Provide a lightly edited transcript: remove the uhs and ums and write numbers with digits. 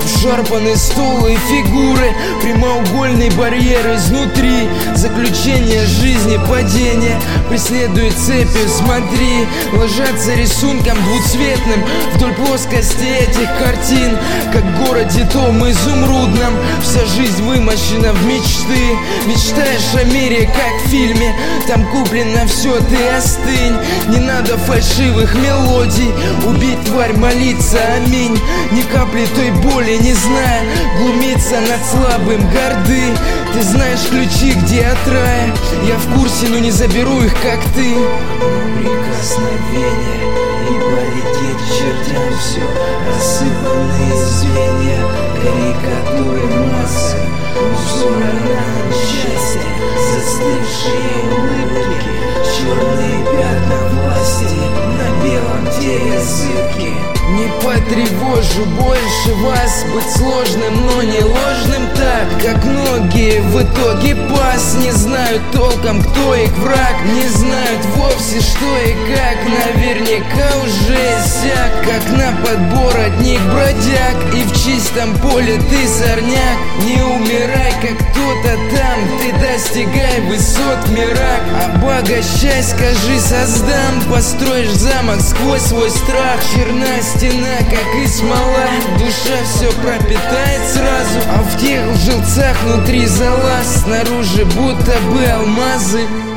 Обшарпанный стол и фигуры, прямоугольный барьер изнутри. Заключение жизни, падение преследует цепью, смотри. Ложатся рисунком двуцветным вдоль плоскости этих картин, как в городе том изумрудном. Вся жизнь вымощена в мечты. Мечтаешь о мире, как в фильме, там куплено все, ты остынь. Не надо фальшивых мелодий, убить тварь, молиться, аминь. Ни капли той боли не зная, глумиться над слабым, горды. Ты знаешь ключи, где от рая, я в курсе, но не заберу их, как ты. Прикосновение, и полетит к чертям все. Рассыпанные звенья, карикатуры массы, узоры ран счастья, застывшие улыбки, черные пятна власти на белом теле зыбки. Не потревожу больше вас, быть сложным, но не ложным так, как многие в итоге пас. Не знают толком, кто их враг, не знают вовсе, что и как. Наверняка уже сяк, как на подбор одних бродяг, и в чистом поле ты сорняк. Не умирай, как кто-то там, ты достигай высот в мирах. Обогащай, скажи, создам, построишь замок сквозь свой страх. Черная стена, как и смола, душа все пропитает сразу, а в тех лжецах внутри зола, снаружи будто бы алмазы.